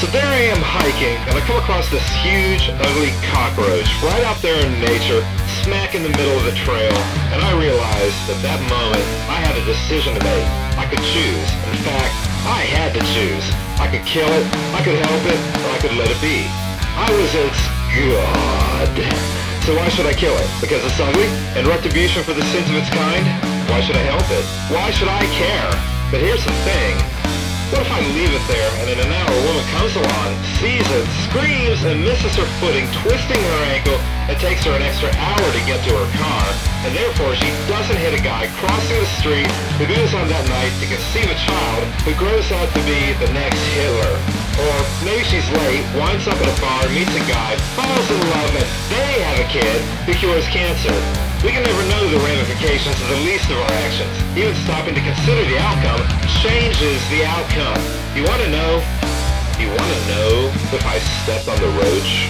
So there I am hiking, and I come across this huge, ugly cockroach right out there in nature, smack in the middle of the trail, and I realized at that moment I had a decision to make. I could choose. In fact, I had to choose. I could kill it, I could help it, or I could let it be. I was its god. So why should I kill it? Because it's ugly? And retribution for the sins of its kind? Why should I help it? Why should I care? But here's the thing. What if I leave it there, and in an hour a woman comes along, sees it, screams, and misses her footing, twisting her ankle, and takes her an extra hour to get to her car, and therefore she doesn't hit a guy crossing the street who goes on that night to conceive a child who grows out to be the next Hitler. Or maybe she's late, winds up at a bar, meets a guy, falls in love, and they have a kid who cures cancer. We can never know the ramifications of the least of our actions. Even stopping to consider the outcome changes the outcome. You want to know? You want to know if I stepped on the roach?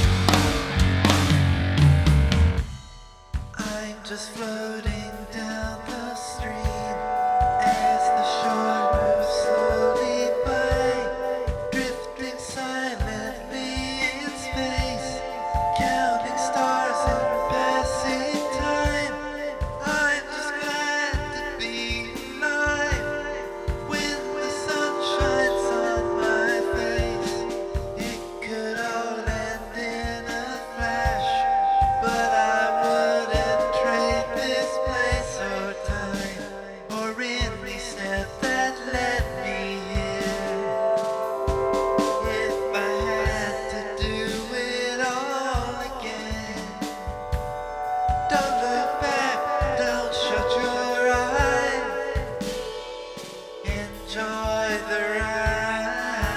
I'm just floating down the stream as the shore moves slowly by, drifting silently in space, counting stars and passing time. I'm just glad to be alive. When the sun shines on my face, it could all end in a flash, but I wouldn't trade this place or time, or any step that led me here. If I had to do it all again, don't look back, don't shut your eyes, enjoy the ride.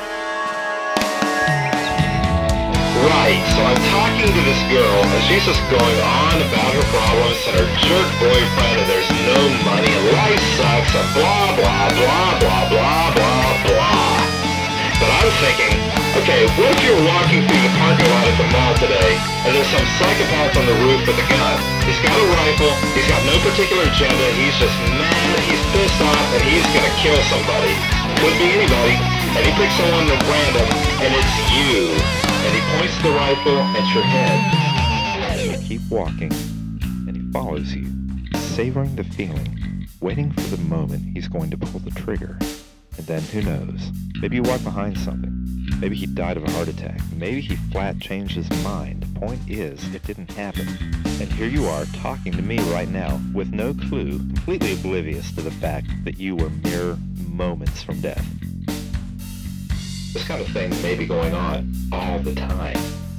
Right, so I'm talking to this girl, and she's just going on about her problems and her jerk boyfriend, and there's no money, and life sucks, and blah, blah, blah, blah, blah, blah, blah. But I'm thinking, okay, what if you're walking through the parking lot at the mall today, and there's some psychopath on the roof with a gun. He's got a rifle, he's got no particular agenda, he's just mad, he's pissed off, and he's gonna kill somebody. Could be anybody, and he picks someone at random, and it's you. And he points the rifle at your head. You keep walking, and he follows you, savoring the feeling, waiting for the moment he's going to pull the trigger. And then who knows? Maybe you walk behind something. Maybe he died of a heart attack. Maybe he flat changed his mind. Point is, it didn't happen. And here you are talking to me right now with no clue, completely oblivious to the fact that you were mere moments from death. This kind of thing may be going on all the time.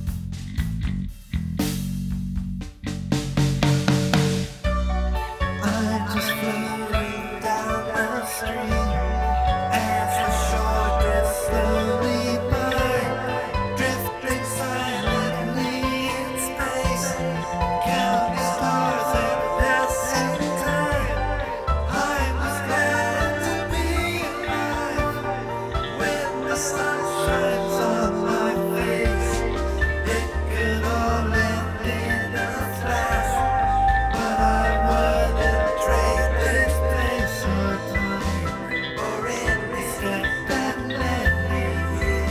I'm just floating down the stream as the shore drifts slowly by, drifting silently in space, counting stars and passing time. I'm just glad to be alive. When the sun shines on my face, it could all end in a flash, but I wouldn't trade this place or time, or any step that led me here.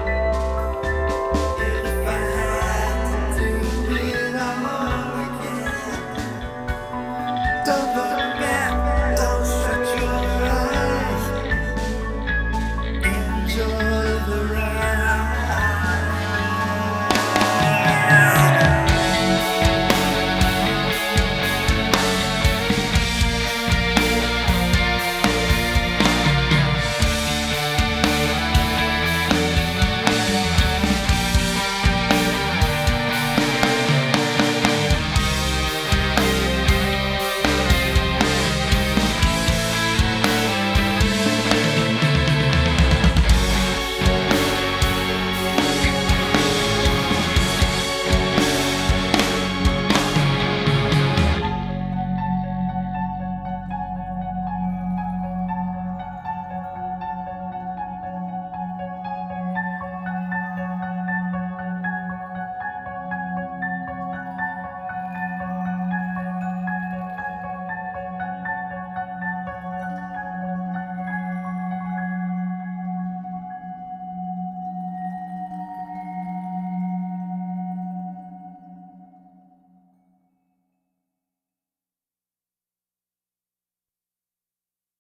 If I had to do it all again, don't look back, don't shut your eyes, enjoy